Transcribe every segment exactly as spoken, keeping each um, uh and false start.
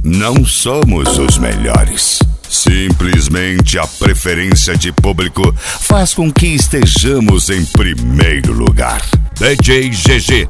Não somos os melhores. Simplesmente a preferência de público faz com que estejamos em primeiro lugar. D J G G.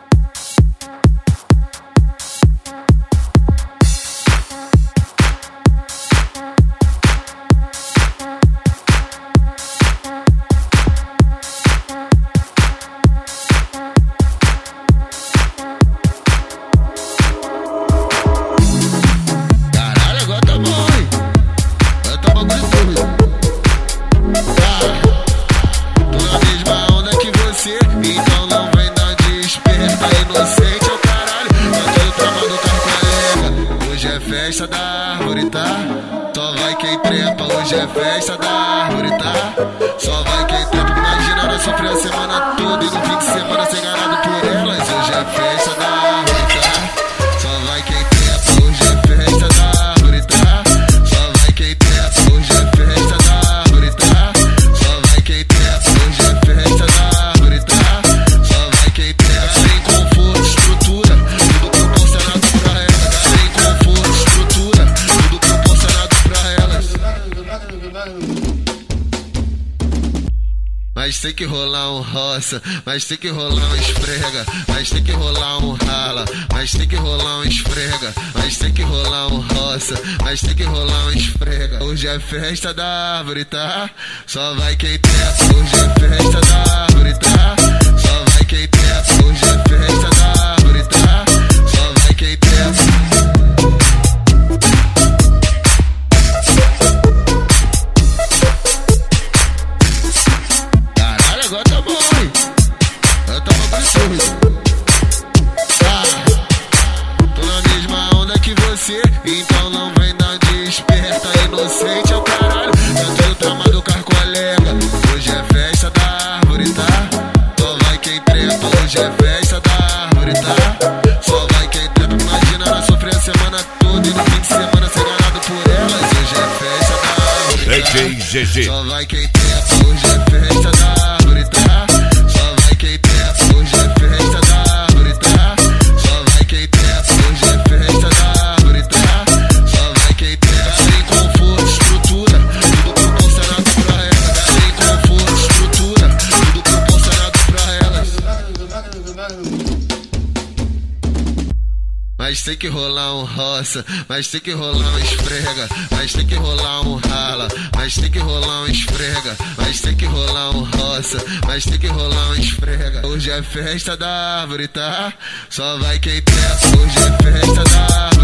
Então não vem dar desperta, inocente é o caralho. Tá todo tramado, tá colega. Hoje é festa da árvore, tá? Só vai quem trepa. Hoje é festa da árvore, tá? Só vai quem trepa. Imagina ela sofrer a semana toda e no fim de semana ser enganado por elas. Hoje é festa da árvore, tá? Só vai quem trepa. Hoje é festa da árvore, tá? Só vai quem trepa. Hoje é festa da árvore, tá? Só vai quem trepa. Hoje é festa da árvore, tá? Só vai quem trepa. Sem conforto, estrutura, tudo proporcionado pra elas. Sem conforto, estrutura, tudo proporcionado pra elas. Mas tem que rolar um roça, mas tem que rolar um esfrega, mas tem que rolar um rala, mas tem que rolar um esfrega, mas tem que rolar um roça, mas tem que rolar um esfrega. Hoje é festa da árvore, tá? Só vai quem trepa. Hoje é festa da árvore, tá? Só vai quem trepa. Hoje é festa da árvore, tá? Só vai quem trepa. Agora tá bom, hein? Eu tava com sorriso. Ah, tô na mesma onda que você, então não vem dar desperta. Inocente é o caralho, tá todo tramado com as colega. Hoje é festa da árvore, tá? Só vai quem trepa. Hoje é festa da árvore, tá? Só vai quem trepa. Imagina ela sofrer a semana toda e no fim de semana ser enganado por elas. Hoje é festa da árvore, tá? D J G G. Só vai quem trepa. Hoje é festa da árvore, tá? Só vai quem trepa. Hoje é festa da árvore, tá? Só vai quem trepa. Hoje é festa da árvore, tá? Só vai quem trepa. Sem conforto, estrutura, tudo proporcionado pra elas. Sem conforto, estrutura, tudo proporcionado pra elas. Mas tem que rolar um roça, mas tem que rolar um esfrega, mas tem que rolar um rala, mas tem que rolar um esfrega, mas tem que rolar um roça, mas tem que rolar um esfrega. Hoje é festa da árvore, tá? Só vai quem trepa. Hoje é festa da árvore.